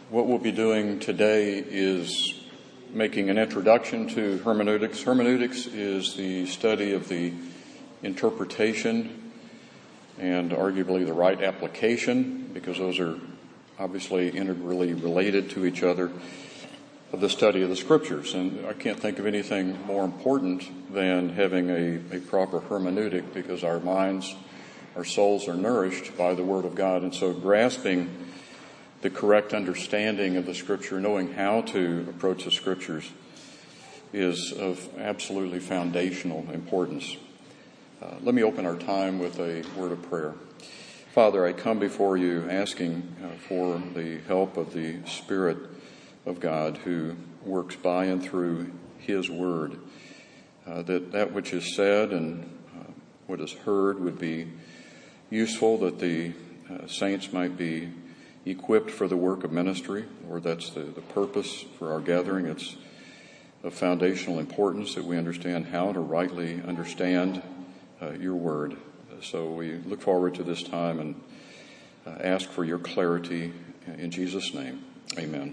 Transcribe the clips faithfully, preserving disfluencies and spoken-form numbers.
What we'll be doing today is making an introduction to hermeneutics. Hermeneutics is the study of the interpretation and arguably the right application, because those are obviously integrally related to each other, of the study of the Scriptures. And I can't think of anything more important than having a, a proper hermeneutic, because our minds, our souls are nourished by the Word of God. And so grasping the correct understanding of the Scripture, knowing how to approach the Scriptures, is of absolutely foundational importance. Uh, let me open our time with a word of prayer. Father, I come before you asking uh, for the help of the Spirit of God who works by and through His Word, uh, that that which is said and uh, what is heard would be useful, that the uh, saints might be equipped for the work of ministry, or that's the, the purpose for our gathering. It's of foundational importance that we understand how to rightly understand uh, your word. So we look forward to this time and uh, ask for your clarity in Jesus' name. Amen.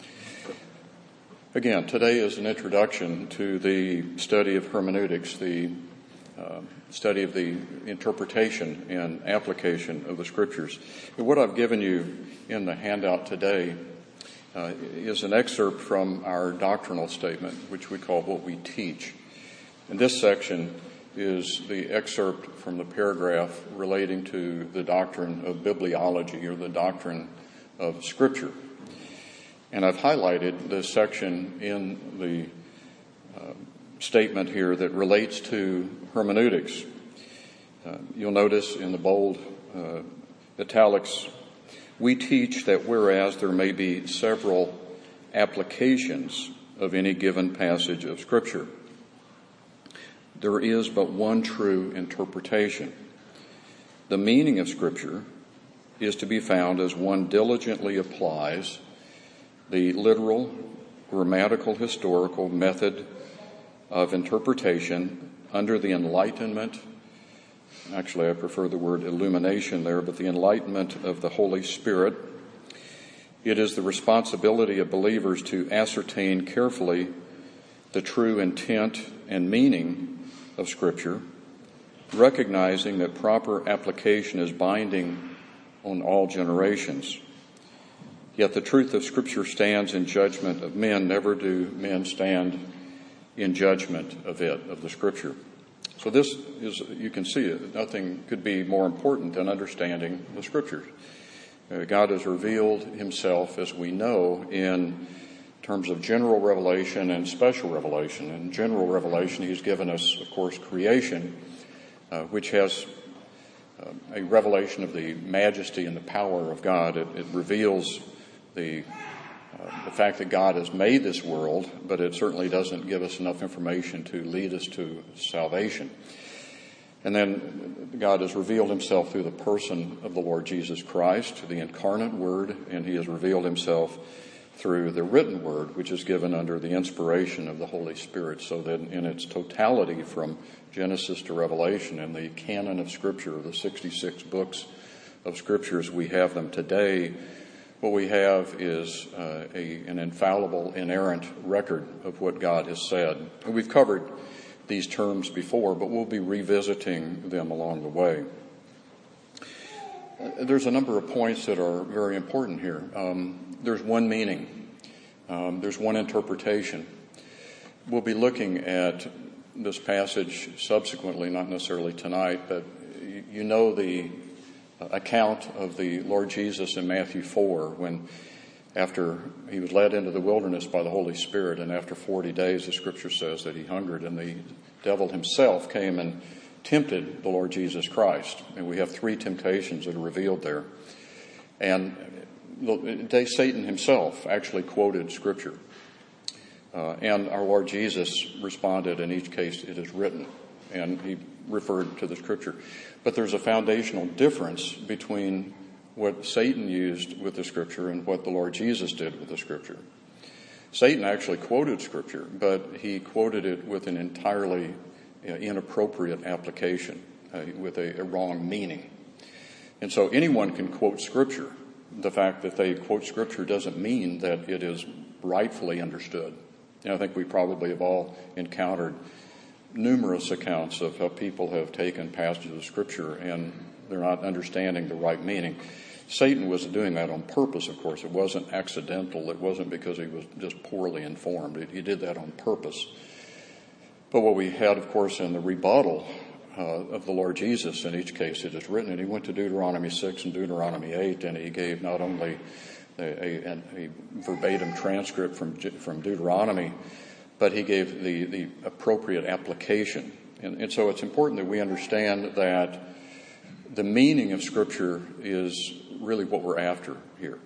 Again, today is an introduction to the study of hermeneutics, the uh, study of the interpretation and application of the Scriptures. And what I've given you in the handout today uh, is an excerpt from our doctrinal statement, which we call What We Teach. And this section is the excerpt from the paragraph relating to the doctrine of bibliology, or the doctrine of Scripture. And I've highlighted this section in the uh, statement here that relates to hermeneutics. Uh, you'll notice in the bold uh, italics, we teach that whereas there may be several applications of any given passage of Scripture, there is but one true interpretation. The meaning of Scripture is to be found as one diligently applies the literal, grammatical, historical method of interpretation under the enlightenment. Actually, I prefer the word illumination there, but the enlightenment of the Holy Spirit. It is the responsibility of believers to ascertain carefully the true intent and meaning of Scripture, recognizing that proper application is binding on all generations. Yet the truth of Scripture stands in judgment of men. Never do men stand in judgment of it, of the Scripture. So this is, you can see it, nothing could be more important than understanding the Scriptures. Uh, God has revealed Himself, as we know, in terms of general revelation and special revelation. In general revelation, He's given us, of course, creation, uh, which has uh, a revelation of the majesty and the power of God. It, it reveals the Uh, the fact that God has made this world, but it certainly doesn't give us enough information to lead us to salvation. And then God has revealed Himself through the person of the Lord Jesus Christ, the incarnate Word, and He has revealed Himself through the written Word, which is given under the inspiration of the Holy Spirit, so that in its totality from Genesis to Revelation, in the canon of Scripture, the sixty-six books of Scriptures we have them today, what we have is uh, a, an infallible, inerrant record of what God has said. And we've covered these terms before, but we'll be revisiting them along the way. Uh, there's a number of points that are very important here. Um, there's one meaning. Um, there's one interpretation. We'll be looking at this passage subsequently, not necessarily tonight, but you, you know the account of the Lord Jesus in Matthew four, when after He was led into the wilderness by the Holy Spirit, and after forty days, the Scripture says that He hungered, and the devil himself came and tempted the Lord Jesus Christ. And we have three temptations that are revealed there. And Satan himself actually quoted Scripture. Uh, and our Lord Jesus responded, in each case, it is written. And He referred to the Scripture. But there's a foundational difference between what Satan used with the Scripture and what the Lord Jesus did with the Scripture. Satan actually quoted Scripture, but he quoted it with an entirely inappropriate application, uh, with a, a wrong meaning. And so anyone can quote Scripture, the fact that they quote Scripture doesn't mean that it is rightfully understood. And I think we probably have all encountered numerous accounts of how people have taken passages of Scripture and they're not understanding the right meaning. Satan was doing that on purpose, of course. It wasn't accidental. It wasn't because he was just poorly informed. He did that on purpose. But what we had, of course, in the rebuttal uh, of the Lord Jesus, in each case it is written, and he went to Deuteronomy six and Deuteronomy eight, and he gave not only a, a, a verbatim transcript from, from Deuteronomy, but he gave the, the appropriate application. And, and so it's important that we understand that the meaning of Scripture is really what we're after here.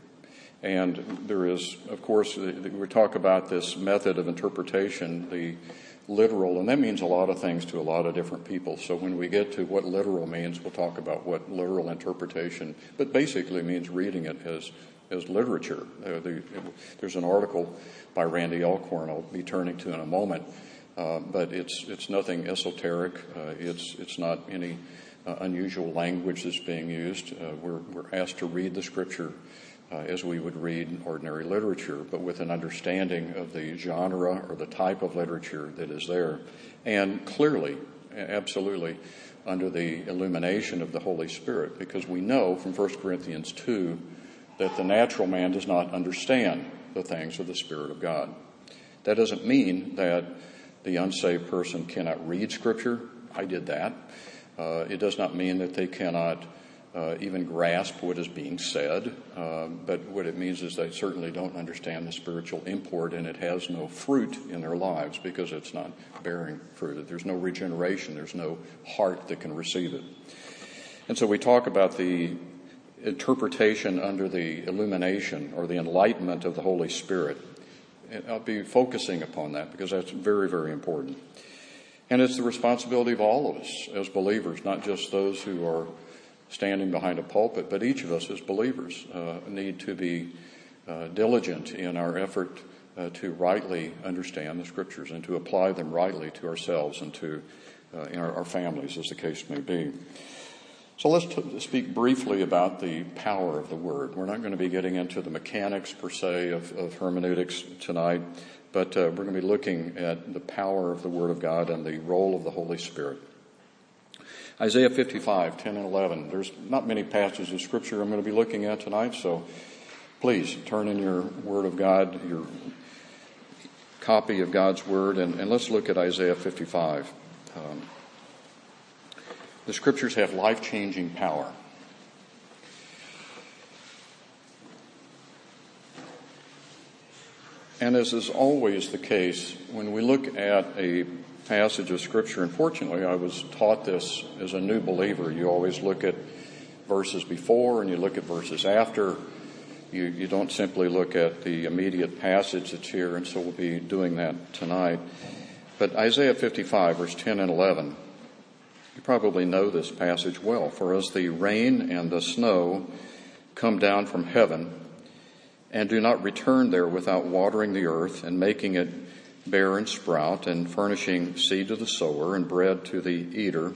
And there is, of course, we talk about this method of interpretation, the literal, and that means a lot of things to a lot of different people. So when we get to what literal means, we'll talk about what literal interpretation, but basically means reading it as as literature. Uh, the, there's an article by Randy Alcorn I'll be turning to in a moment, uh, but it's it's nothing esoteric. Uh, it's it's not any uh, unusual language that's being used. Uh, we're we're asked to read the Scripture uh, as we would read ordinary literature, but with an understanding of the genre or the type of literature that is there, and clearly, absolutely, under the illumination of the Holy Spirit, because we know from First Corinthians two that the natural man does not understand the things of the Spirit of God. That doesn't mean that the unsaved person cannot read Scripture. I did that. Uh, it does not mean that they cannot uh, even grasp what is being said. Uh, but what it means is they certainly don't understand the spiritual import, and it has no fruit in their lives because it's not bearing fruit. There's no regeneration. There's no heart that can receive it. And so we talk about the interpretation under the illumination or the enlightenment of the Holy Spirit. And I'll be focusing upon that because that's very, very important. And it's the responsibility of all of us as believers, not just those who are standing behind a pulpit, but each of us as believers uh, need to be uh, diligent in our effort uh, to rightly understand the Scriptures and to apply them rightly to ourselves and to uh, in our, our families, as the case may be. So let's t- speak briefly about the power of the Word. We're not going to be getting into the mechanics, per se, of, of hermeneutics tonight, but uh, we're going to be looking at the power of the Word of God and the role of the Holy Spirit. Isaiah fifty-five, ten and eleven. There's not many passages of Scripture I'm going to be looking at tonight, so please turn in your Word of God, your copy of God's Word, and, and let's look at Isaiah fifty-five. Um, The Scriptures have life-changing power. And as is always the case, when we look at a passage of Scripture, and fortunately I was taught this as a new believer, you always look at verses before and you look at verses after. You, you don't simply look at the immediate passage that's here, and so we'll be doing that tonight. But Isaiah fifty-five, verse ten and eleven, you probably know this passage well. For as the rain and the snow come down from heaven and do not return there without watering the earth and making it bear and sprout and furnishing seed to the sower and bread to the eater,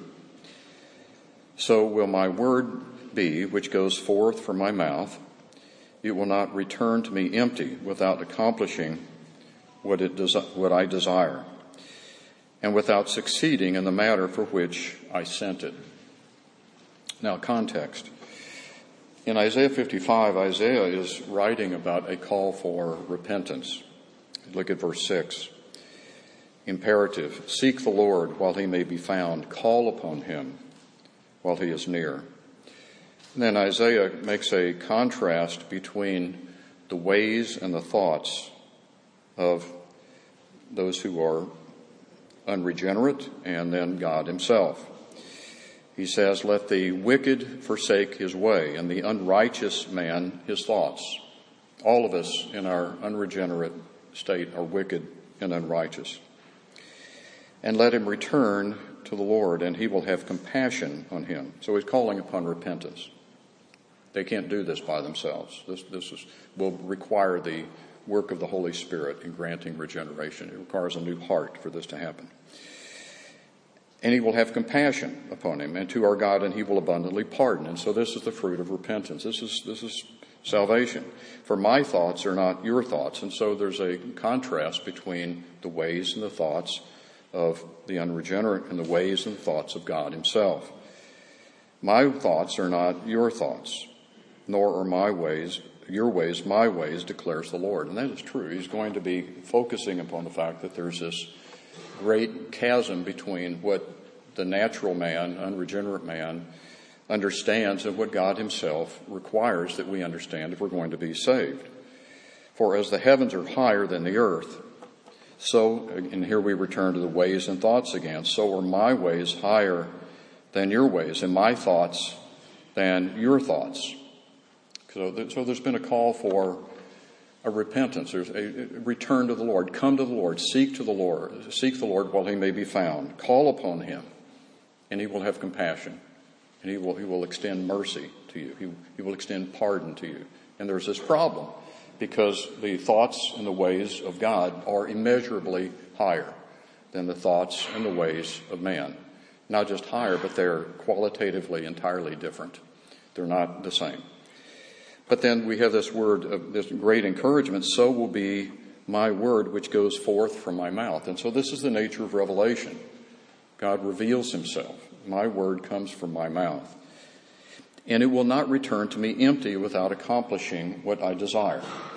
so will my word be which goes forth from my mouth. It will not return to me empty without accomplishing what it desi- what I desire, and without succeeding in the matter for which I sent it. Now, context. In Isaiah fifty-five, Isaiah is writing about a call for repentance. Look at verse six. Imperative, seek the Lord while he may be found. Call upon him while he is near. And then Isaiah makes a contrast between the ways and the thoughts of those who are unregenerate and then God himself. He says, let the wicked forsake his way and the unrighteous man his thoughts. All of us in our unregenerate state are wicked and unrighteous. And let him return to the Lord, and he will have compassion on him. So he's calling upon repentance. They can't do this by themselves. This, this is, will require the work of the Holy Spirit in granting regeneration. It requires a new heart for this to happen. And he will have compassion upon him, and to our God, and he will abundantly pardon. And so this is the fruit of repentance. This is this is salvation. For my thoughts are not your thoughts. And so there's a contrast between the ways and the thoughts of the unregenerate and the ways and thoughts of God himself. My thoughts are not your thoughts, nor are my ways your ways my ways, declares the Lord. And that is true. He's going to be focusing upon the fact that there's this great chasm between what the natural man, unregenerate man, understands and what God himself requires that we understand if we're going to be saved. For as the heavens are higher than the earth, so, and here we return to the ways and thoughts again, so are my ways higher than your ways, and my thoughts than your thoughts. So, so there's been a call for a repentance. There's a return to the Lord. Come to the Lord. Seek to the Lord. Seek the Lord while he may be found. Call upon him, and he will have compassion, and he will he will extend mercy to you. He, he will extend pardon to you. And there's this problem because the thoughts and the ways of God are immeasurably higher than the thoughts and the ways of man. Not just higher, but they're qualitatively entirely different. They're not the same. But then we have this word of this great encouragement, so will be my word which goes forth from my mouth. And so this is the nature of revelation. God reveals himself. My word comes from my mouth. And it will not return to me empty without accomplishing what I desire.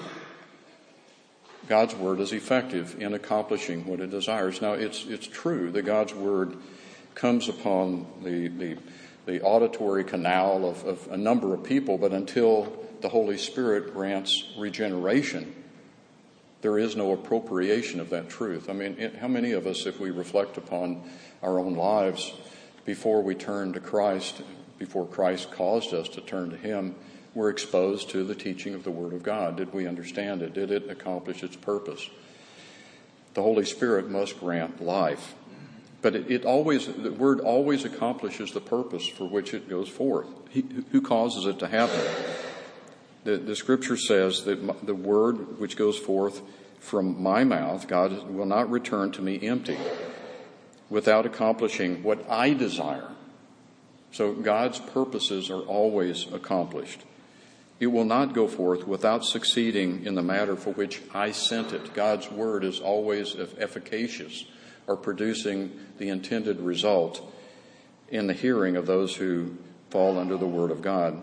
God's word is effective in accomplishing what it desires. Now, it's it's true that God's word comes upon the the, the auditory canal of, of a number of people, but until the Holy Spirit grants regeneration, there is no appropriation of that truth. I mean, how many of us, if we reflect upon our own lives before we turn to Christ, before Christ caused us to turn to him, were exposed to the teaching of the Word of God? Did we understand it? Did it accomplish its purpose? The Holy Spirit must grant life. But it, it always, the Word always accomplishes the purpose for which it goes forth. He, who causes it to happen? The, the Scripture says that the Word which goes forth from my mouth, God, will not return to me empty without accomplishing what I desire. So God's purposes are always accomplished. It will not go forth without succeeding in the matter for which I sent it. God's word is always efficacious, or producing the intended result in the hearing of those who fall under the word of God.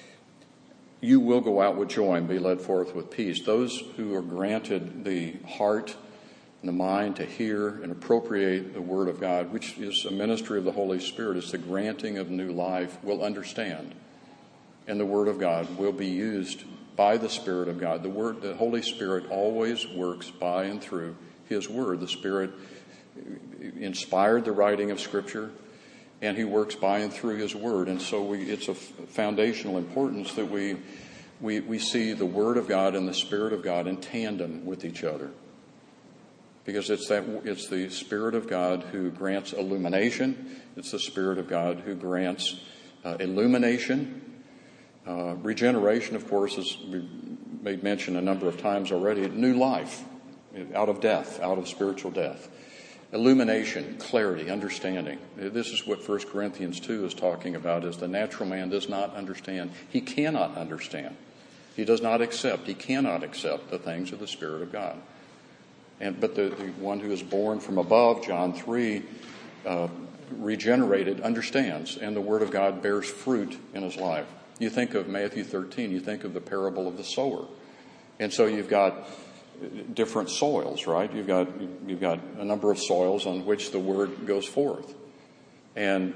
You will go out with joy and be led forth with peace. Those who are granted the heart and the mind to hear and appropriate the word of God, which is a ministry of the Holy Spirit, it's the granting of new life, will understand. And the word of God will be used by the Spirit of God. The word, the Holy Spirit always works by and through his word. The Spirit inspired the writing of Scripture, and he works by and through his word. And so we, it's of foundational importance that we, we, we see the word of God and the Spirit of God in tandem with each other. Because it's that, it's the Spirit of God who grants illumination. It's the Spirit of God who grants uh, illumination. Uh, regeneration, of course, as we made mention a number of times already, new life, out of death, out of spiritual death. Illumination, clarity, understanding. This is what First Corinthians two is talking about, is the natural man does not understand. He cannot understand. He does not accept. He cannot accept the things of the Spirit of God. And But the, the one who is born from above, John three, uh, regenerated, understands, and the Word of God bears fruit in his life. You think of Matthew thirteen, you think of the parable of the sower. And so you've got different soils, right? You've got you've got a number of soils on which the word goes forth. And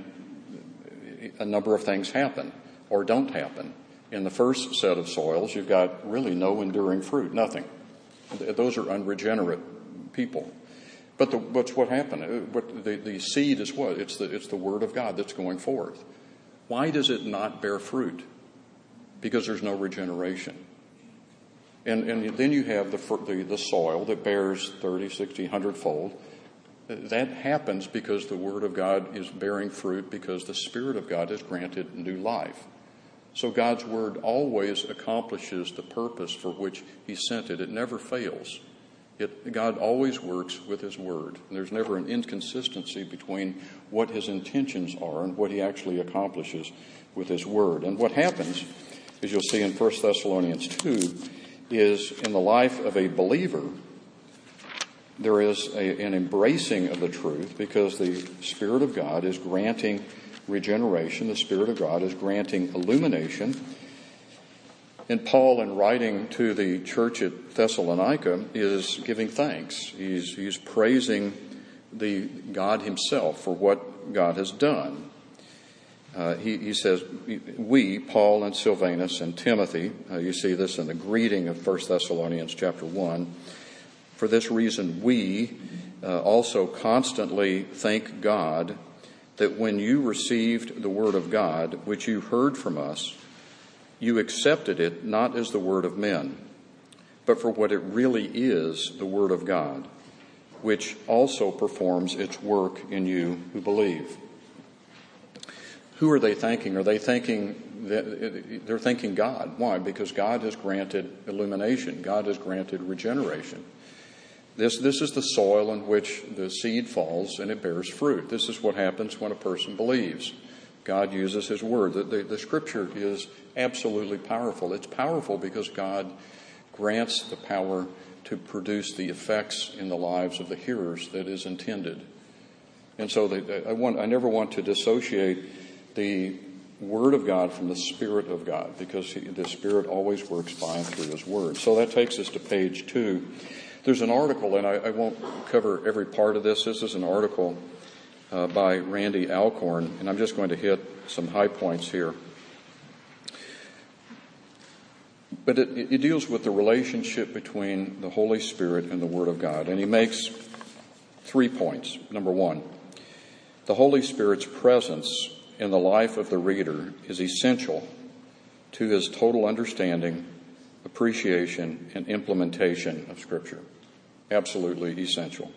a number of things happen or don't happen. In the first set of soils, you've got really no enduring fruit, nothing. Those are unregenerate people. But the, what's what happened? What, the, the seed is what? It's the, it's the word of God that's going forth. Why does it not bear fruit? Because there's no regeneration. And, and then you have the, the, the soil that bears thirty, sixty, one hundred fold. That happens because the Word of God is bearing fruit, because the Spirit of God has granted new life. So God's Word always accomplishes the purpose for which he sent it. It never fails. It, God always works with his Word. And there's never an inconsistency between what his intentions are and what he actually accomplishes with his Word. And what happens as you'll see in First Thessalonians two, is in the life of a believer, there is a, an embracing of the truth because the Spirit of God is granting regeneration. The Spirit of God is granting illumination. And Paul, in writing to the church at Thessalonica, is giving thanks. He's, he's praising the God himself for what God has done. Uh, he, he says, we, Paul and Silvanus and Timothy, uh, you see this in the greeting of First Thessalonians chapter one. For this reason, we uh, also constantly thank God that when you received the word of God, which you heard from us, you accepted it not as the word of men, but for what it really is, the word of God, which also performs its work in you who believe. Who are they thanking? Are they thanking, they're thanking God. Why? Because God has granted illumination. God has granted regeneration. This, this is the soil in which the seed falls and it bears fruit. This is what happens when a person believes. God uses his word. The, the, the scripture is absolutely powerful. It's powerful because God grants the power to produce the effects in the lives of the hearers that is intended. And so the, I, want, I never want to dissociate the Word of God from the Spirit of God, because he, the Spirit always works by and through his Word. So that takes us to page two. There's an article, and I, I won't cover every part of this. This is an article uh, by Randy Alcorn, and I'm just going to hit some high points here. But it, it deals with the relationship between the Holy Spirit and the Word of God, and he makes three points. Number one, the Holy Spirit's presence in the life of the reader is essential to his total understanding, appreciation, and implementation of Scripture. Absolutely essential.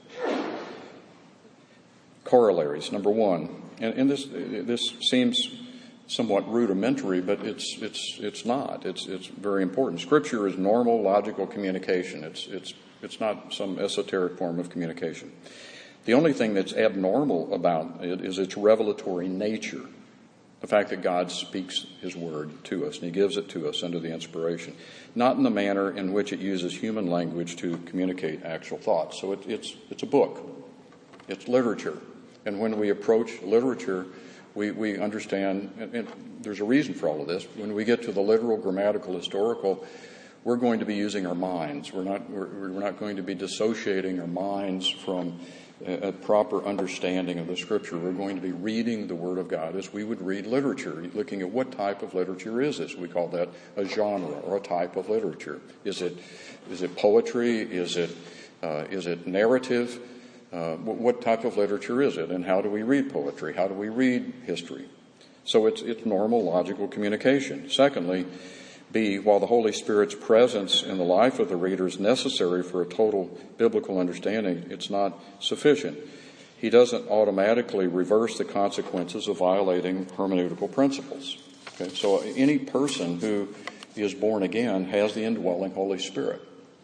Corollaries. Number one, and, and this this seems somewhat rudimentary, but it's it's it's not. It's it's very important. Scripture is normal, logical communication. It's it's it's not some esoteric form of communication. The only thing that's abnormal about it is its revelatory nature. The fact that God speaks his word to us, and he gives it to us under the inspiration. Not in the manner in which it uses human language to communicate actual thoughts. So it, it's it's a book. It's literature. And when we approach literature, we, we understand, and, and there's a reason for all of this. When we get to the literal, grammatical, historical, we're going to be using our minds. We're not we're, we're not going to be dissociating our minds from a proper understanding of the Scripture. We're going to be reading the Word of God as we would read literature, looking at what type of literature is this. We call that a genre or a type of literature. Is it is it poetry? Is it uh, is it narrative? Uh, what type of literature is it? And how do we read poetry? How do we read history? So it's it's normal, logical communication. Secondly, B, while the Holy Spirit's presence in the life of the reader is necessary for a total biblical understanding, it's not sufficient. He doesn't automatically reverse the consequences of violating hermeneutical principles. Okay? So any person who is born again has the indwelling Holy Spirit.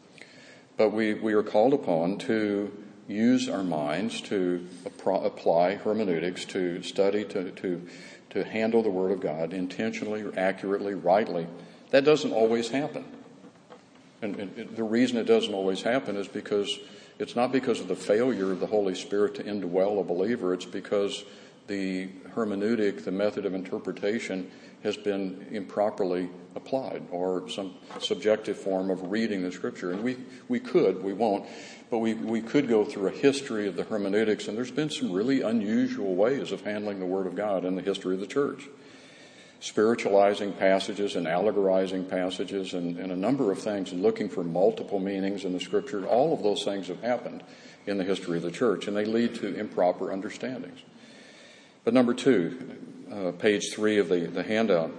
But we, we are called upon to use our minds to apply hermeneutics, to study, to, to, to handle the Word of God intentionally, accurately, rightly. That doesn't always happen. And, and the reason it doesn't always happen is because it's not because of the failure of the Holy Spirit to indwell a believer. It's because the hermeneutic, the method of interpretation, has been improperly applied, or some subjective form of reading the Scripture. And we, we could, we won't, but we, we could go through a history of the hermeneutics, and there's been some really unusual ways of handling the Word of God in the history of the church. Spiritualizing passages and allegorizing passages and, and a number of things, and looking for multiple meanings in the Scripture. All of those things have happened in the history of the church, and they lead to improper understandings. But number two, uh, page three of the, the handout,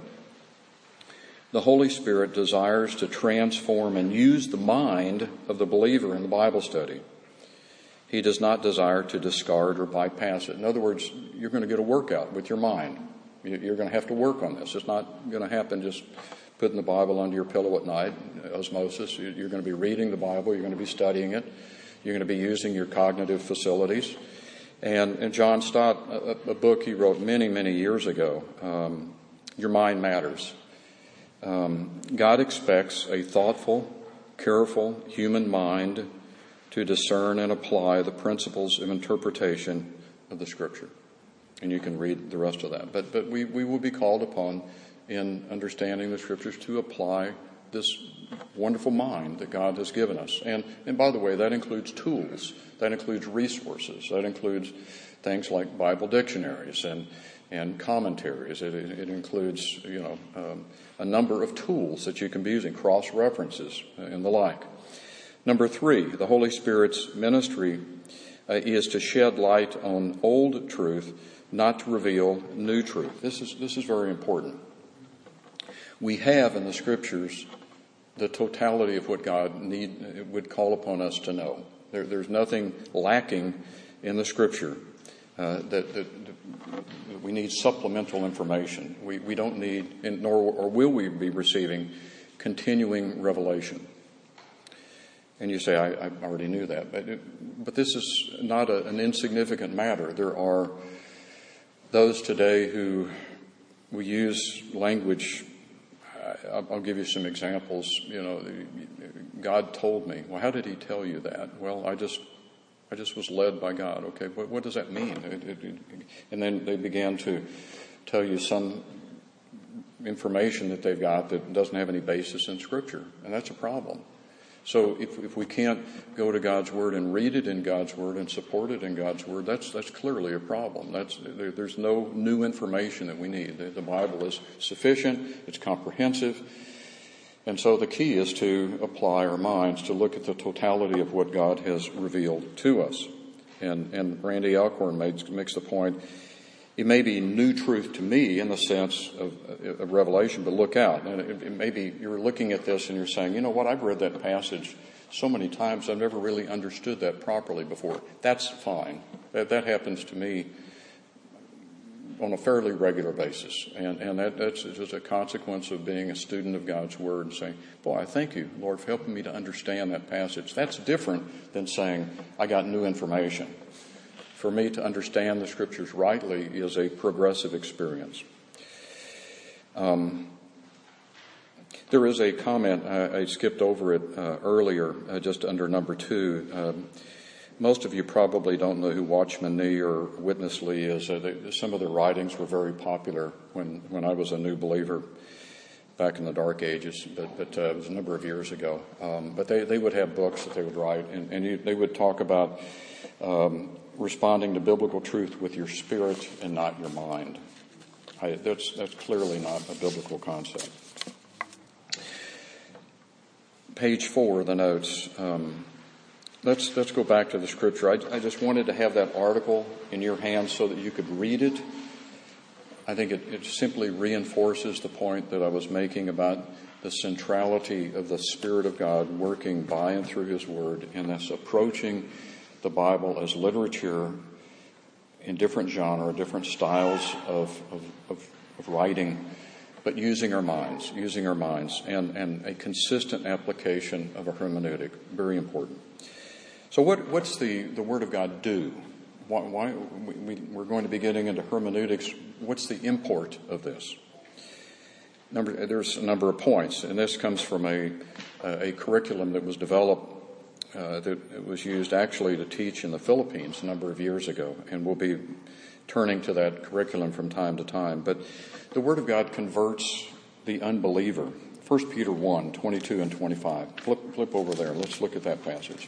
the Holy Spirit desires to transform and use the mind of the believer in the Bible study. He does not desire to discard or bypass it. In other words, you're going to get a workout with your mind. You're going to have to work on this. It's not going to happen just putting the Bible under your pillow at night, osmosis. You're going to be reading the Bible. You're going to be studying it. You're going to be using your cognitive facilities. And, and John Stott, a, a book he wrote many, many years ago, um, Your Mind Matters. Um, God expects a thoughtful, careful human mind to discern and apply the principles of interpretation of the Scripture. And you can read the rest of that. But but we, we will be called upon in understanding the Scriptures to apply this wonderful mind that God has given us. And, and by the way, that includes tools. That includes resources. That includes things like Bible dictionaries and, and commentaries. It, it includes, you know, um, a number of tools that you can be using, cross-references and the like. Number three, the Holy Spirit's ministry uh, is to shed light on old truth, not to reveal new truth. This is this is very important. We have in the Scriptures the totality of what God need would call upon us to know. There, there's nothing lacking in the Scripture uh, that, that, that we need supplemental information. We we don't need, nor or will we be receiving continuing revelation. And you say, I, I already knew that, but it, but this is not a, an insignificant matter. There are those today who we use language. I'll, I'll give you some examples. You know, God told me. Well, how did He tell you that? Well, I just, I just was led by God. Okay, what, what does that mean? It, it, it, and then they began to tell you some information that they've got that doesn't have any basis in Scripture, and that's a problem. So if, if we can't go to God's Word and read it in God's Word and support it in God's Word, that's that's clearly a problem. That's there, there's no new information that we need. The, the Bible is sufficient. It's comprehensive. And so the key is to apply our minds to look at the totality of what God has revealed to us. And, and Randy Alcorn makes, makes the point, it may be new truth to me in the sense of, of revelation, but look out. And it, it may be you're looking at this and you're saying, you know what, I've read that passage so many times, I've never really understood that properly before. That's fine. That, that happens to me on a fairly regular basis. And, and that, that's just a consequence of being a student of God's Word and saying, boy, I thank you, Lord, for helping me to understand that passage. That's different than saying, I got new information. For me to understand the Scriptures rightly is a progressive experience. Um, there is a comment, I, I skipped over it uh, earlier, uh, just under number two. Um, most of you probably don't know who Watchman Nee or Witness Lee is. Uh, they, some of their writings were very popular when, when I was a new believer back in the dark ages, but, but uh, it was a number of years ago. Um, but they, they would have books that they would write, and, and you, they would talk about um, responding to biblical truth with your spirit and not your mind. I, that's that's clearly not a biblical concept. Page four of the notes. Um, let's let's go back to the Scripture. I, I just wanted to have that article in your hands so that you could read it. I think it, it simply reinforces the point that I was making about the centrality of the Spirit of God working by and through His Word, and that's approaching the Bible as literature in different genre, different styles of, of, of, of writing, but using our minds, using our minds, and, and a consistent application of a hermeneutic, very important. So what, what's the, the Word of God do? Why, why we, we're going to be getting into hermeneutics. What's the import of this? Number, there's a number of points, and this comes from a, a, a curriculum that was developed Uh, that it was used actually to teach in the Philippines a number of years ago, and we'll be turning to that curriculum from time to time. But the Word of God converts the unbeliever. First Peter one, twenty-two and twenty-five. Flip, flip over there. Let's look at that passage.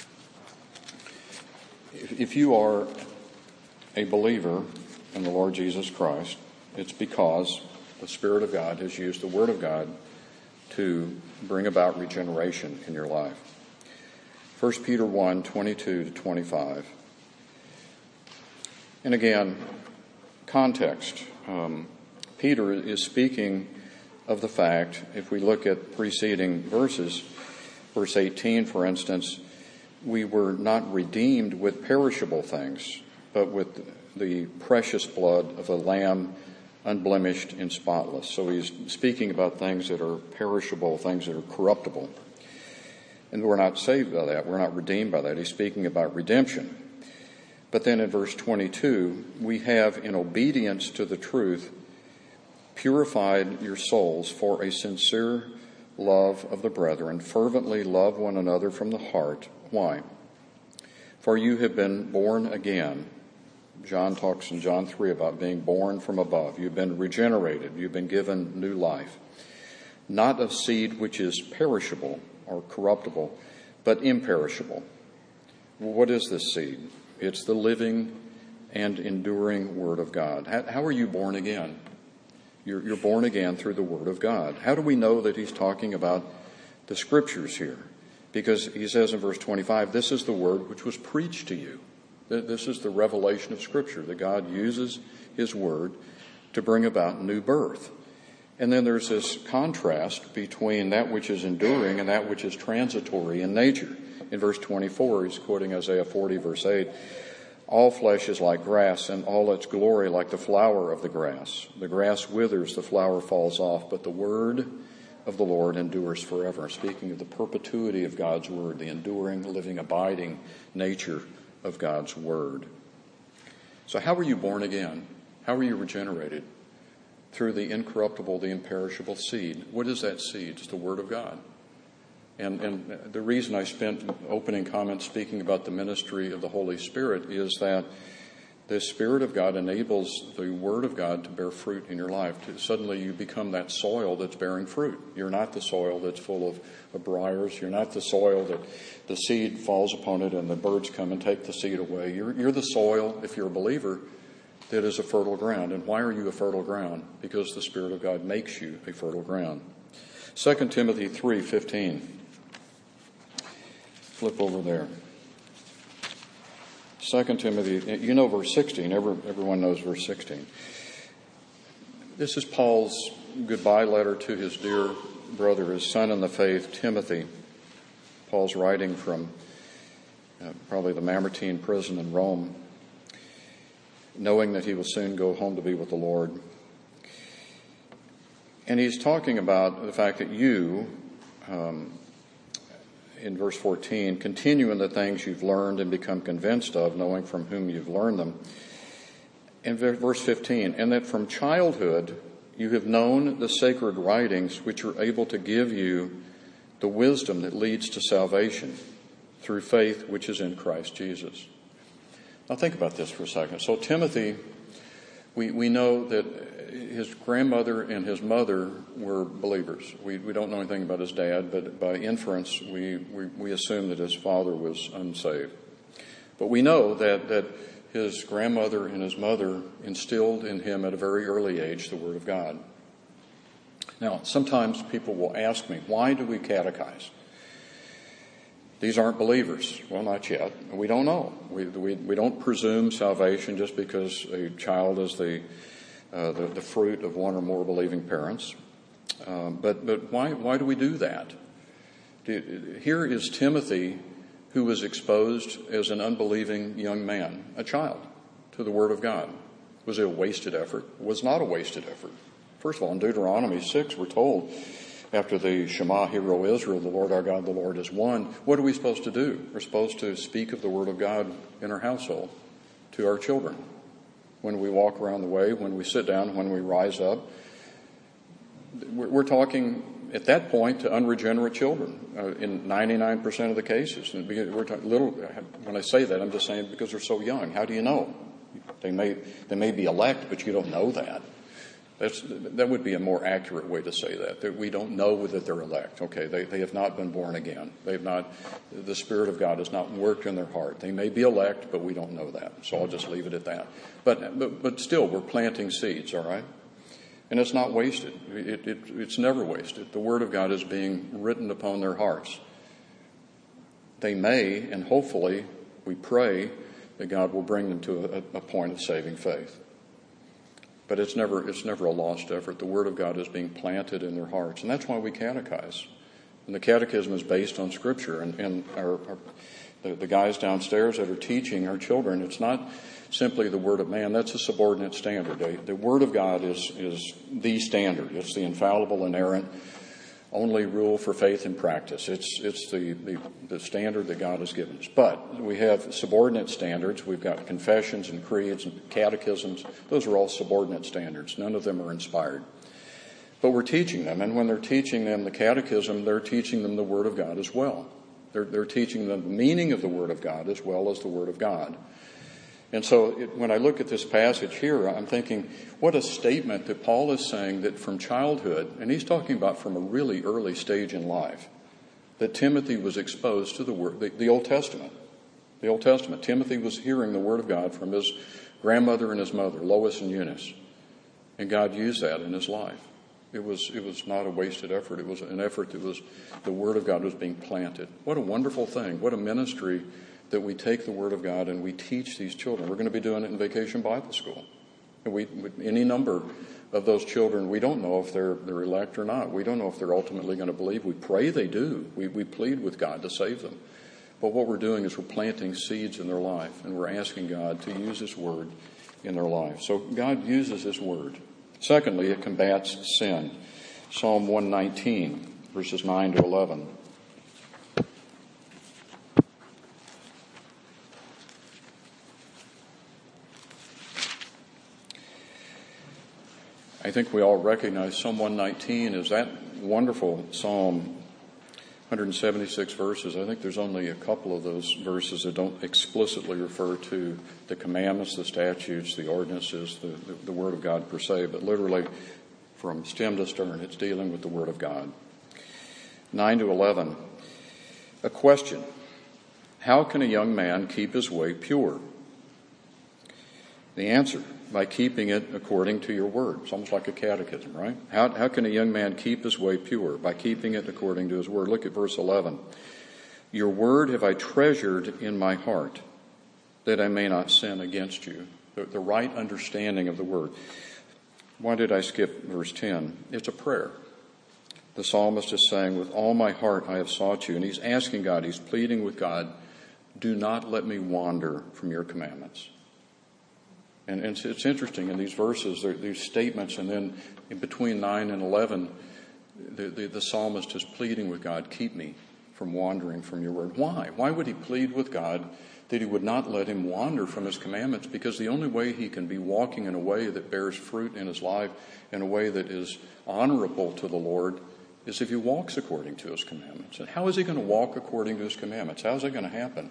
If, if you are a believer in the Lord Jesus Christ, it's because the Spirit of God has used the Word of God to bring about regeneration in your life. First Peter one, twenty-two to twenty-five. And again, context. Um, Peter is speaking of the fact, if we look at preceding verses, verse eighteen, for instance, we were not redeemed with perishable things, but with the precious blood of a lamb unblemished and spotless. So he's speaking about things that are perishable, things that are corruptible. And we're not saved by that. We're not redeemed by that. He's speaking about redemption. But then in verse twenty-two, we have, in obedience to the truth, purified your souls for a sincere love of the brethren. Fervently love one another from the heart. Why? For you have been born again. John talks in John three about being born from above. You've been regenerated. You've been given new life. Not of seed which is perishable or corruptible, but imperishable. What is this seed? It's the living and enduring Word of God. How, how are you born again? You're, you're born again through the Word of God. How do we know that he's talking about the Scriptures here? Because he says in verse twenty-five, this is the Word which was preached to you. This is the revelation of Scripture, that God uses his Word to bring about new birth. And then there's this contrast between that which is enduring and that which is transitory in nature. In verse twenty-four, he's quoting Isaiah forty, verse eight, all flesh is like grass, and all its glory like the flower of the grass. The grass withers, the flower falls off, but the word of the Lord endures forever. Speaking of the perpetuity of God's word, the enduring, living, abiding nature of God's word. So how were you born again? How were you regenerated? Through the incorruptible, the imperishable seed. What is that seed? It's the Word of God. And, and the reason I spent opening comments speaking about the ministry of the Holy Spirit is that the Spirit of God enables the Word of God to bear fruit in your life. To, suddenly you become that soil that's bearing fruit. You're not the soil that's full of, of briars. You're not the soil that the seed falls upon it and the birds come and take the seed away. You're, you're the soil, if you're a believer, that is a fertile ground. And why are you a fertile ground? Because the Spirit of God makes you a fertile ground. Second Timothy three fifteen. Flip over there. Second Timothy, you know verse sixteen. Every, everyone knows verse sixteen. This is Paul's goodbye letter to his dear brother, his son in the faith, Timothy. Paul's writing from uh, probably the Mamertine prison in Rome, knowing that he will soon go home to be with the Lord. And he's talking about the fact that you, um, in verse fourteen, continue in the things you've learned and become convinced of, knowing from whom you've learned them. In verse fifteen, and that from childhood you have known the sacred writings which are able to give you the wisdom that leads to salvation through faith which is in Christ Jesus. Now think about this for a second. So Timothy, we, we know that his grandmother and his mother were believers. We, we don't know anything about his dad, but by inference, we, we, we assume that his father was unsaved. But we know that, that his grandmother and his mother instilled in him at a very early age the Word of God. Now, sometimes people will ask me, why do we catechize? These aren't believers. Well, not yet. We don't know. We, we, we don't presume salvation just because a child is the, uh, the, the fruit of one or more believing parents. Um, but but why, why do we do that? Do, here is Timothy, who was exposed as an unbelieving young man, a child, to the Word of God. Was it a wasted effort? It was not a wasted effort. First of all, in Deuteronomy six, we're told, after the Shema, Hear, O Israel, the Lord our God, the Lord is one. What are we supposed to do? We're supposed to speak of the Word of God in our household to our children. When we walk around the way, when we sit down, when we rise up. We're talking at that point to unregenerate children uh, in ninety-nine percent of the cases. And we're talking little, when I say that, I'm just saying because they're so young. How do you know? They may, they may be elect, but you don't know that. That's, that would be a more accurate way to say that, that we don't know that they're elect. Okay, they, they have not been born again. They've not, the Spirit of God has not worked in their heart. They may be elect, but we don't know that. So I'll just leave it at that. But, but, but still, we're planting seeds, all right? And it's not wasted. It, it, it's never wasted. The Word of God is being written upon their hearts. They may, and hopefully, we pray that God will bring them to a, a point of saving faith. But it's never it's never a lost effort. The Word of God is being planted in their hearts. And that's why we catechize. And the catechism is based on Scripture. And, and our, our, the, the guys downstairs that are teaching our children, it's not simply the word of man. That's a subordinate standard. The, the Word of God is, is the standard. It's the infallible, inerrant, only rule for faith and practice. It's it's the, the, the standard that God has given us. But we have subordinate standards. We've got confessions and creeds and catechisms. Those are all subordinate standards. None of them are inspired. But we're teaching them, and when they're teaching them the catechism, they're teaching them the Word of God as well. They're, they're teaching them the meaning of the Word of God as well as the Word of God. And so it, when I look at this passage here, I'm thinking, what a statement that Paul is saying that from childhood, and he's talking about from a really early stage in life, that Timothy was exposed to the Word, the, the Old Testament. The Old Testament. Timothy was hearing the Word of God from his grandmother and his mother, Lois and Eunice. And God used that in his life. It was, it was not a wasted effort. It was an effort that was, the Word of God was being planted. What a wonderful thing. What a ministry that we take the Word of God and we teach these children. We're going to be doing it in Vacation Bible School. And we, any number of those children, we don't know if they're, they're elect or not. We don't know if they're ultimately going to believe. We pray they do. We, we plead with God to save them. But what we're doing is we're planting seeds in their life, and we're asking God to use His Word in their life. So God uses His Word. Secondly, it combats sin. Psalm one nineteen, verses nine to eleven. I think we all recognize Psalm one nineteen as that wonderful psalm, one hundred seventy-six verses. I think there's only a couple of those verses that don't explicitly refer to the commandments, the statutes, the ordinances, the, the, the Word of God per se, but literally from stem to stern, it's dealing with the Word of God. nine to eleven. A question. How can a young man keep his way pure? The answer. By keeping it according to your word. It's almost like a catechism, right? How, how can a young man keep his way pure? By keeping it according to his word. Look at verse eleven. Your word have I treasured in my heart, that I may not sin against you. The, the right understanding of the word. Why did I skip verse ten? It's a prayer. The psalmist is saying, with all my heart I have sought you. And he's asking God, he's pleading with God, do not let me wander from your commandments. And it's, it's interesting in these verses, there, these statements, and then in between nine and eleven, the, the, the psalmist is pleading with God, keep me from wandering from your word. Why? Why would he plead with God that he would not let him wander from his commandments? Because the only way he can be walking in a way that bears fruit in his life, in a way that is honorable to the Lord, is if he walks according to his commandments. And how is he going to walk according to his commandments? How is that going to happen?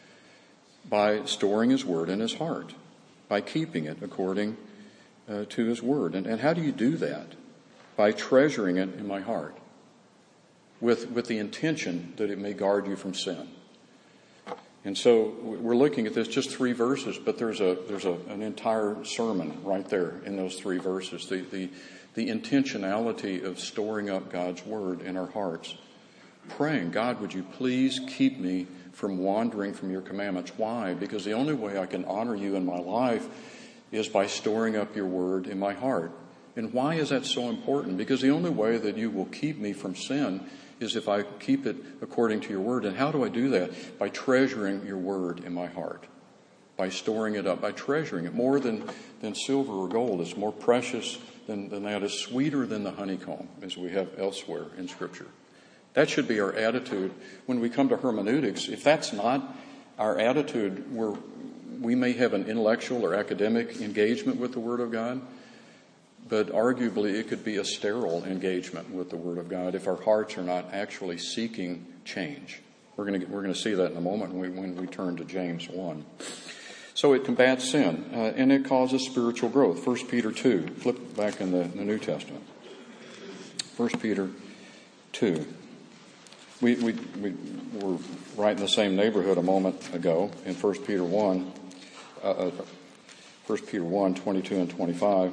By storing his word in his heart. By keeping it according uh, to his word. And, and how do you do that? By treasuring it in my heart. With, with the intention that it may guard you from sin. And so we're looking at this, just three verses, but there's a there's a, an entire sermon right there in those three verses. The, the, the intentionality of storing up God's word in our hearts. Praying, God, would you please keep me from wandering from your commandments. Why? Because the only way I can honor you in my life is by storing up your word in my heart. And why is that so important? Because the only way that you will keep me from sin is if I keep it according to your word. And how do I do that? By treasuring your word in my heart. By storing it up, by treasuring it. More than, than silver or gold. It's more precious than, than that. It's sweeter than the honeycomb, as we have elsewhere in Scripture. That should be our attitude when we come to hermeneutics. If that's not our attitude, we're, we may have an intellectual or academic engagement with the Word of God, but arguably it could be a sterile engagement with the Word of God if our hearts are not actually seeking change. We're going to we're going to see that in a moment when we, when we turn to James one. So it combats sin, uh, and it causes spiritual growth. First Peter two. Flip back in the, the New Testament. First Peter two. We, we, we were right in the same neighborhood a moment ago in First Peter one, uh, First Peter one, twenty-two and twenty-five.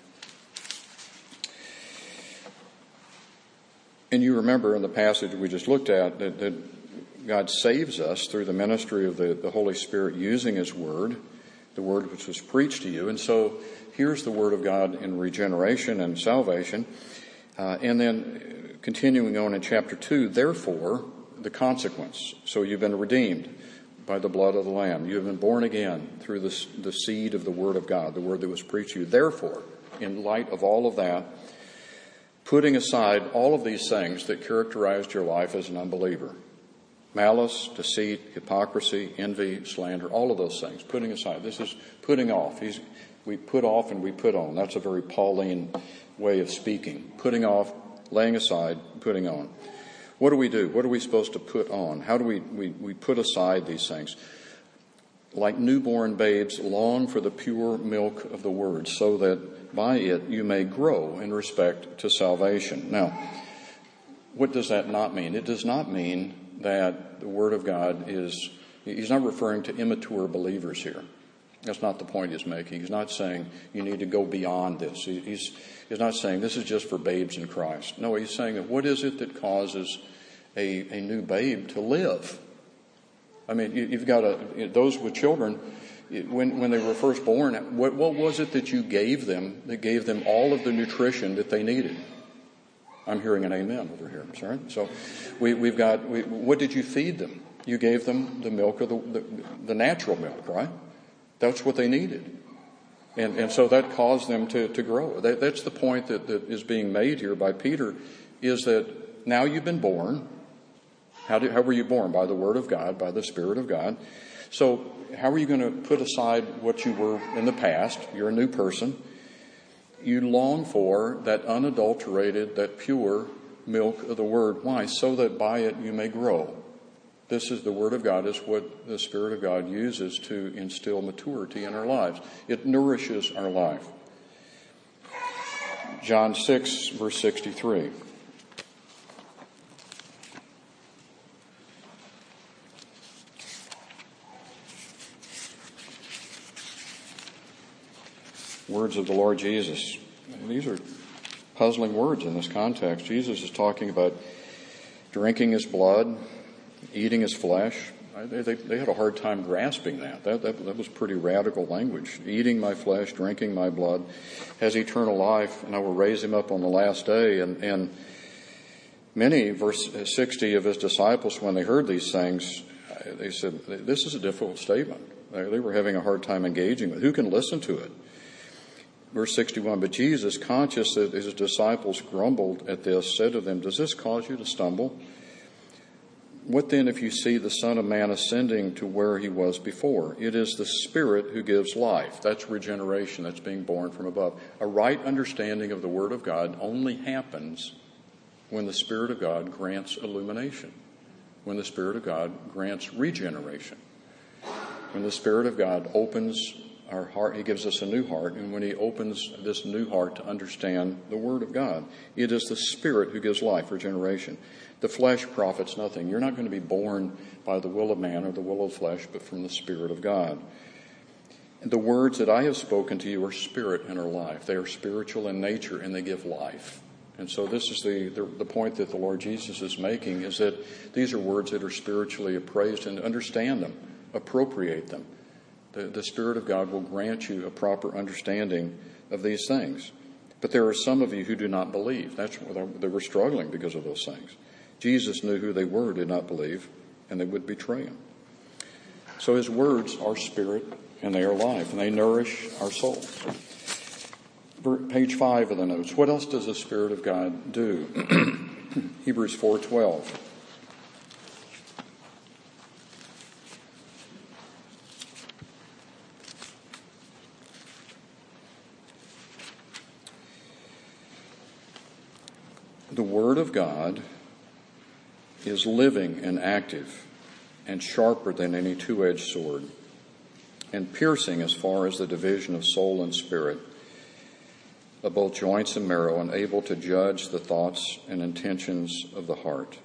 And you remember in the passage we just looked at that, that God saves us through the ministry of the, the Holy Spirit using His Word, the Word which was preached to you. And so here's the Word of God in regeneration and salvation. Uh, and then continuing on in chapter two, therefore, the consequence. So you've been redeemed by the blood of the Lamb. You have been born again through the, the seed of the Word of God, the Word that was preached to you. Therefore, in light of all of that, putting aside all of these things that characterized your life as an unbeliever, malice, deceit, hypocrisy, envy, slander, all of those things, putting aside. This is putting off. He's, We put off and we put on. That's a very Pauline way of speaking. Putting off, laying aside, putting on. What do we do? What are we supposed to put on? How do we, we, we put aside these things? Like newborn babes, long for the pure milk of the word, so that by it you may grow in respect to salvation. Now, what does that not mean? It does not mean that the word of God is, he's not referring to immature believers here. That's not the point he's making. He's not saying you need to go beyond this. He's, he's not saying this is just for babes in Christ. No, he's saying that what is it that causes a, a new babe to live? I mean, you, you've got a, those with children, when, when they were first born, what, what was it that you gave them that gave them all of the nutrition that they needed? I'm hearing an amen over here. I'm sorry. So we, we've got, we, what did you feed them? You gave them the milk of the, the, the natural milk, right? That's what they needed. And, and so that caused them to, to grow. That, that's the point that, that is being made here by Peter, is that now you've been born. How, do, how were you born? By the Word of God, by the Spirit of God. So how are you going to put aside what you were in the past? You're a new person. You long for that unadulterated, that pure milk of the Word. Why? So that by it you may grow. This is the Word of God, is what the Spirit of God uses to instill maturity in our lives. It nourishes our life. John six, verse sixty-three. Words of the Lord Jesus. These are puzzling words in this context. Jesus is talking about drinking his blood, eating his flesh. They, they, they had a hard time grasping that. That, that. that was pretty radical language. Eating my flesh, drinking my blood, has eternal life, and I will raise him up on the last day. And, and many, verse sixty, of his disciples, when they heard these things, they said, this is a difficult statement. They, they were having a hard time engaging with it. Who can listen to it? Verse sixty-one, but Jesus, conscious that his disciples grumbled at this, said to them, does this cause you to stumble? What then if you see the Son of Man ascending to where he was before? It is the Spirit who gives life. That's regeneration. That's being born from above. A right understanding of the Word of God only happens when the Spirit of God grants illumination, when the Spirit of God grants regeneration, when the Spirit of God opens our heart. He gives us a new heart, and when he opens this new heart to understand the Word of God, it is the Spirit who gives life, regeneration. The flesh profits nothing. You're not going to be born by the will of man or the will of flesh, but from the Spirit of God. And the words that I have spoken to you are spirit and are life. They are spiritual in nature, and they give life. And so this is the, the, the point that the Lord Jesus is making, is that these are words that are spiritually appraised, and understand them, appropriate them. The, the Spirit of God will grant you a proper understanding of these things. But there are some of you who do not believe. That's where they were struggling because of those things. Jesus knew who they were, did not believe, and they would betray him. So his words are spirit and they are life, and they nourish our souls. Page five of the notes. What else does the Spirit of God do? Hebrews four twelve. The Word of God is living and active and sharper than any two-edged sword, and piercing as far as the division of soul and spirit, of both joints and marrow, and able to judge the thoughts and intentions of the heart.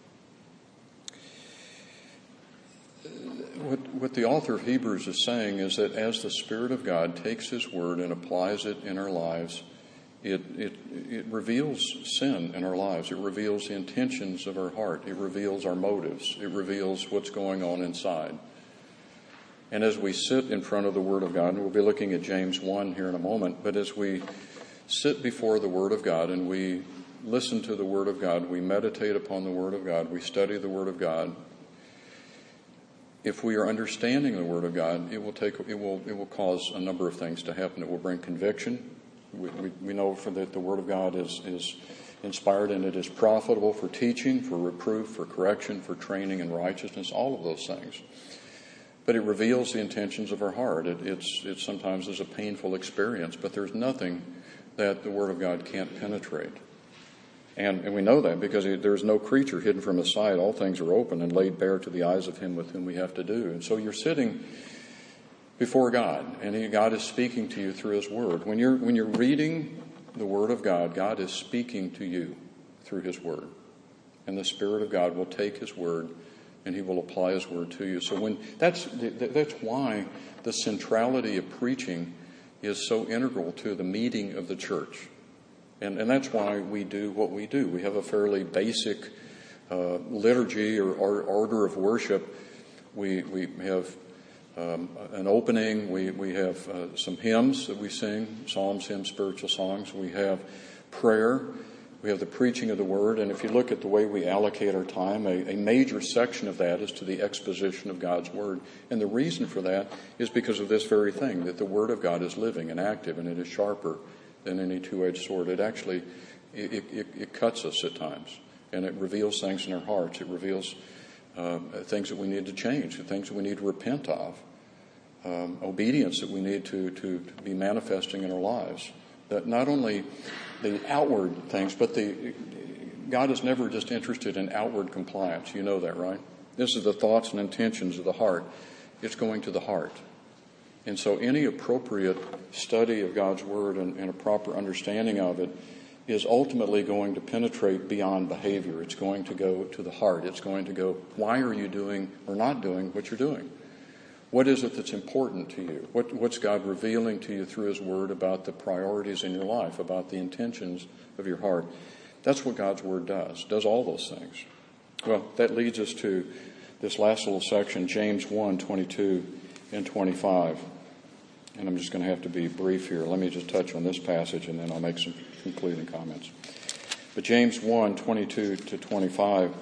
What, what the author of Hebrews is saying is that as the Spirit of God takes his word and applies it in our lives, It, it it reveals sin in our lives. It reveals the intentions of our heart. It reveals our motives. It reveals what's going on inside. And as we sit in front of the Word of God, and we'll be looking at James one here in a moment, but as we sit before the Word of God and we listen to the Word of God, we meditate upon the Word of God, we study the Word of God, if we are understanding the Word of God, it will take it will it will cause a number of things to happen. It will bring conviction. We, we, we know for that the Word of God is, is inspired, and it is profitable for teaching, for reproof, for correction, for training in righteousness, all of those things. but it reveals the intentions of our heart. It, it's, it sometimes is a painful experience, but there's nothing that the Word of God can't penetrate. And, and we know that because there's no creature hidden from His sight. All things are open and laid bare to the eyes of Him with whom we have to do. And so you're sitting before God, and he, God is speaking to you through His Word. When you're, when you're reading the Word of God, God is speaking to you through His Word. And the Spirit of God will take His Word and He will apply His Word to you. So when that's that's why the centrality of preaching is so integral to the meeting of the church. And, and that's why we do what we do. We have a fairly basic uh, liturgy or, or order of worship. We we have um, an opening. We, we have uh, some hymns that we sing, psalms, hymns, spiritual songs. We have prayer. We have the preaching of the Word. And if you look at the way we allocate our time, a, a major section of that is to the exposition of God's Word. And the reason for that is because of this very thing, that the Word of God is living and active, and it is sharper than any two-edged sword. It actually, it, it, it cuts us at times, and it reveals things in our hearts. It reveals uh, things that we need to change, things that we need to repent of, um, obedience that we need to, to, to be manifesting in our lives. That not only the outward things, but the God is never just interested in outward compliance. You know that, right? This is the thoughts and intentions of the heart. It's going to the heart. And so any appropriate study of God's Word and, and a proper understanding of it is ultimately going to penetrate beyond behavior. It's going to go to the heart. It's going to go, why are you doing or not doing what you're doing? What is it that's important to you? What, what's God revealing to you through His Word about the priorities in your life, about the intentions of your heart? That's what God's Word does, does all those things. Well, that leads us to this last little section, James one, twenty-two and twenty-five. And I'm just going to have to be brief here. Let me just touch on this passage, and then I'll make some concluding comments. But James one, twenty-two to twenty-five,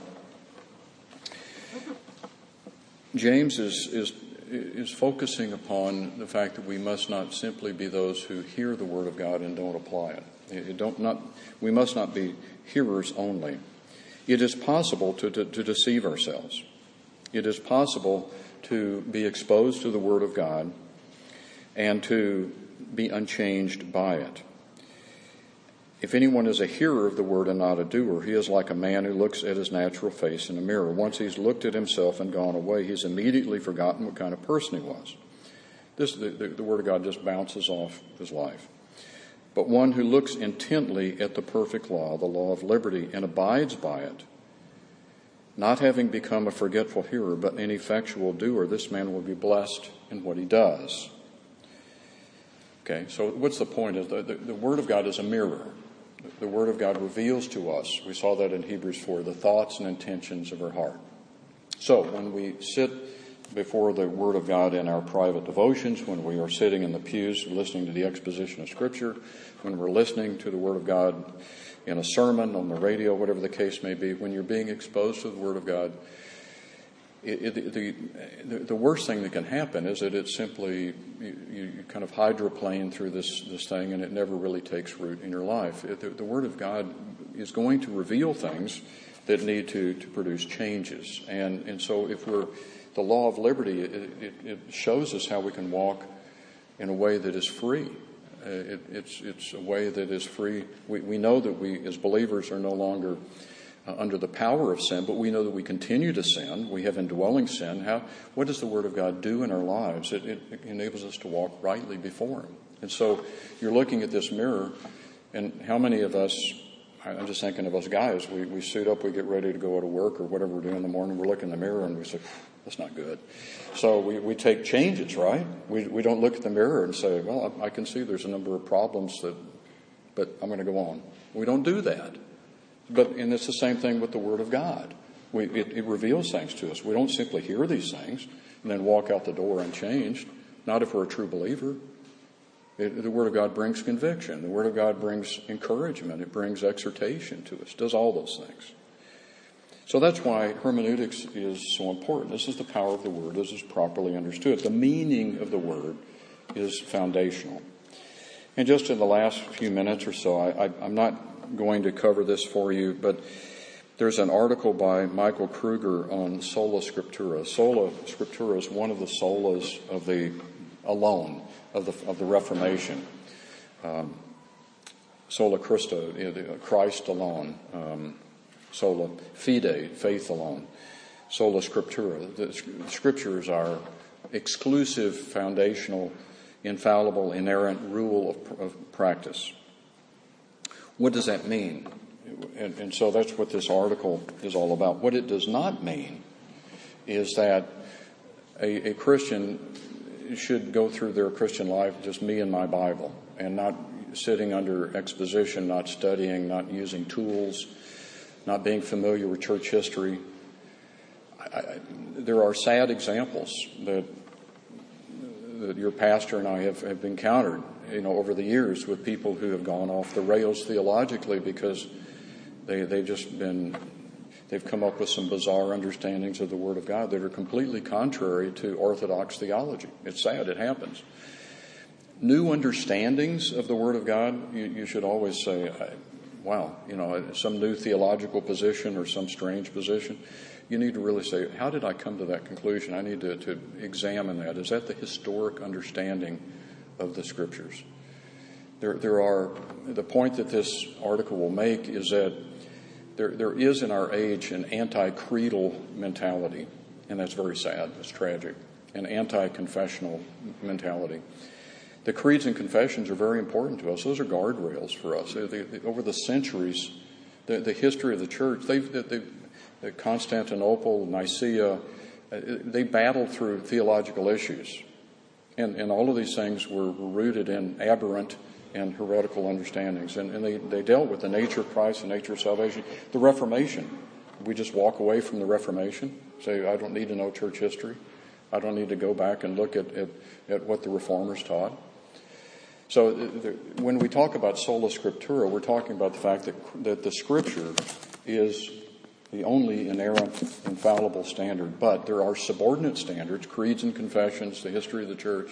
James is, is, is focusing upon the fact that we must not simply be those who hear the Word of God and don't apply it. It don't, not, we must not be hearers only. It is possible to, to, to deceive ourselves. It is possible to be exposed to the Word of God and to be unchanged by it. If anyone is a hearer of the Word and not a doer, he is like a man who looks at his natural face in a mirror. Once he's looked at himself and gone away, he's immediately forgotten what kind of person he was. This, the, the, the Word of God just bounces off his life. But one who looks intently at the perfect law, the law of liberty, and abides by it, not having become a forgetful hearer, but an effectual doer, this man will be blessed in what he does. Okay, so what's the point? Is the, the, the Word of God is a mirror. The Word of God reveals to us, we saw that in Hebrews four, the thoughts and intentions of our heart. So when we sit before the Word of God in our private devotions, when we are sitting in the pews listening to the exposition of Scripture, when we're listening to the Word of God in a sermon, on the radio, whatever the case may be, when you're being exposed to the Word of God, It, it, the, the the worst thing that can happen is that it's simply you, you kind of hydroplane through this this thing, and it never really takes root in your life. It, the, the Word of God is going to reveal things that need to, to produce changes, and and so if we're the law of liberty, it, it, it shows us how we can walk in a way that is free. Uh, it, it's it's a way that is free. We we know that we as believers are no longer Uh, under the power of sin, but we know that we continue to sin. We have indwelling sin. How? What does the Word of God do in our lives? It, it, it enables us to walk rightly before Him. And so you're looking at this mirror, and how many of us, I'm just thinking of us guys, we, we suit up, we get ready to go to work or whatever we're doing in the morning, we're looking in the mirror and we say, that's not good. So we, we take changes, right? We, we don't look at the mirror and say, well, I, I can see there's a number of problems, that, but I'm going to go on. We don't do that. But, and it's the same thing with the Word of God. We, it, it reveals things to us. We don't simply hear these things and then walk out the door unchanged. Not if we're a true believer. It, the Word of God brings conviction. The Word of God brings encouragement. It brings exhortation to us. It does all those things. So that's why hermeneutics is so important. This is the power of the Word. This is properly understood. The meaning of the Word is foundational. And just in the last few minutes or so, I, I, I'm not going to cover this for you, but There's an article by Michael Kruger on Sola Scriptura. Sola Scriptura is one of the solas of the alone of the of the Reformation. Um, sola Christo, you know, Christ alone. Um, sola fide, faith alone. Sola Scriptura. The Scriptures are exclusive, foundational, infallible, inerrant rule of, of practice. What does that mean? And, and so that's what this article is all about. What it does not mean is that a, a Christian should go through their Christian life just me and my Bible, and not sitting under exposition, not studying, not using tools, not being familiar with church history. I, I, there are sad examples that that your pastor and I have, have encountered, you know, over the years with people who have gone off the rails theologically because they, they've just been, they've come up with some bizarre understandings of the Word of God that are completely contrary to Orthodox theology. It's sad, it happens. New understandings of the Word of God, you, you should always say, wow, you know, some new theological position or some strange position. You need to really say, how did I come to that conclusion? I need to, to examine that. Is that the historic understanding of the Scriptures? There, there are, the point that this article will make is that there, there is in our age an anti-creedal mentality, and that's very sad, it's tragic, an anti-confessional mentality. The creeds and confessions are very important to us. Those are guardrails for us. They, they, over the centuries, the, the history of the church, they've, they've Constantinople, Nicaea, they battled through theological issues. And, and all of these things were rooted in aberrant and heretical understandings. And, and they, they dealt with the nature of Christ, the nature of salvation. The Reformation, we just walk away from the Reformation, say, I don't need to know church history. I don't need to go back and look at, at, at what the Reformers taught. So the, when we talk about sola scriptura, we're talking about the fact that, that the Scripture is the only inerrant, infallible standard. But there are subordinate standards, creeds and confessions, the history of the church,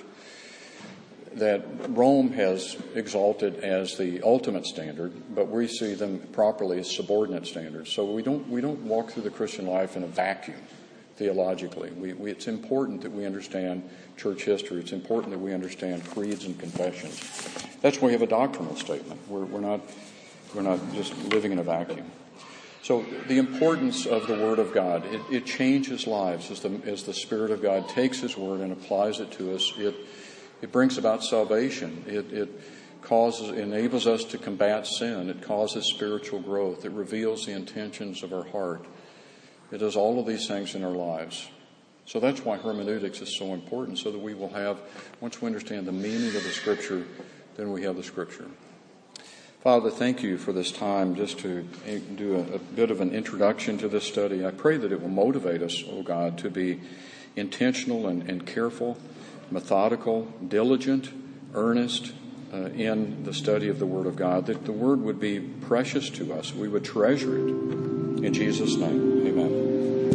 that Rome has exalted as the ultimate standard, but we see them properly as subordinate standards. So we don't we don't walk through the Christian life in a vacuum theologically. We, we, it's important that we understand church history. It's important that we understand creeds and confessions. That's why we have a doctrinal statement. We're, we're not we're not just living in a vacuum. So the importance of the Word of God, it, it changes lives as the, as the Spirit of God takes His Word and applies it to us. It, it brings about salvation. It, it causes, enables us to combat sin. It causes spiritual growth. It reveals the intentions of our heart. It does all of these things in our lives. So that's why hermeneutics is so important, so that we will have, once we understand the meaning of the Scripture, then we have the Scripture. Father, thank you for this time just to do a, a bit of an introduction to this study. I pray that it will motivate us, oh God, to be intentional and, and careful, methodical, diligent, earnest uh, in the study of the Word of God, that the Word would be precious to us. We would treasure it. In Jesus' name, amen.